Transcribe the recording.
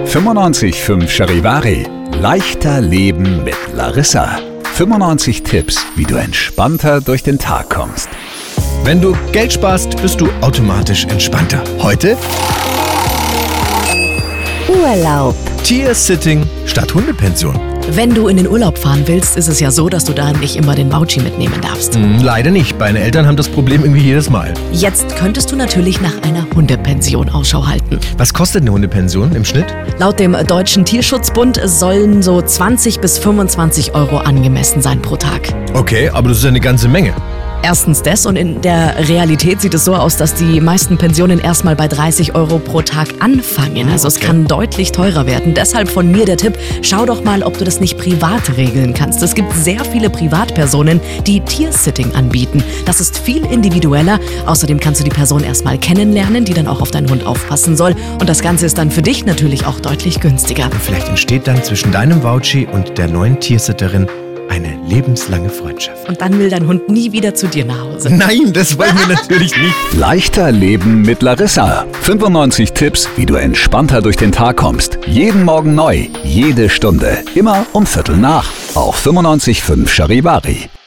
95.5 Charivari. Leichter Leben mit Larissa. 95 Tipps, wie du entspannter durch den Tag kommst. Wenn du Geld sparst, bist du automatisch entspannter. Heute Urlaub. Tiersitting statt Hundepension. Wenn du in den Urlaub fahren willst, ist es ja so, dass du da nicht immer den Vouchi mitnehmen darfst. Leider nicht. Meine Eltern haben das Problem irgendwie jedes Mal. Jetzt könntest du natürlich nach einer Hundepension Ausschau halten. Was kostet eine Hundepension im Schnitt? Laut dem Deutschen Tierschutzbund sollen so 20 bis 25 Euro angemessen sein pro Tag. Okay, aber das ist ja eine ganze Menge. Erstens das, und in der Realität sieht es so aus, dass die meisten Pensionen erstmal bei 30 Euro pro Tag anfangen. Also es kann deutlich teurer werden. Deshalb von mir der Tipp, schau doch mal, ob du das nicht privat regeln kannst. Es gibt sehr viele Privatpersonen, die Tiersitting anbieten. Das ist viel individueller. Außerdem kannst du die Person erstmal kennenlernen, die dann auch auf deinen Hund aufpassen soll. Und das Ganze ist dann für dich natürlich auch deutlich günstiger. Und vielleicht entsteht dann zwischen deinem Vouchi und der neuen Tiersitterin eine lebenslange Freundschaft. Und dann will dein Hund nie wieder zu dir nach Hause. Nein, das wollen wir natürlich nicht. Leichter Leben mit Larissa. 95 Tipps, wie du entspannter durch den Tag kommst. Jeden Morgen neu, jede Stunde. Immer um 7:45 auf 95.5 Charivari.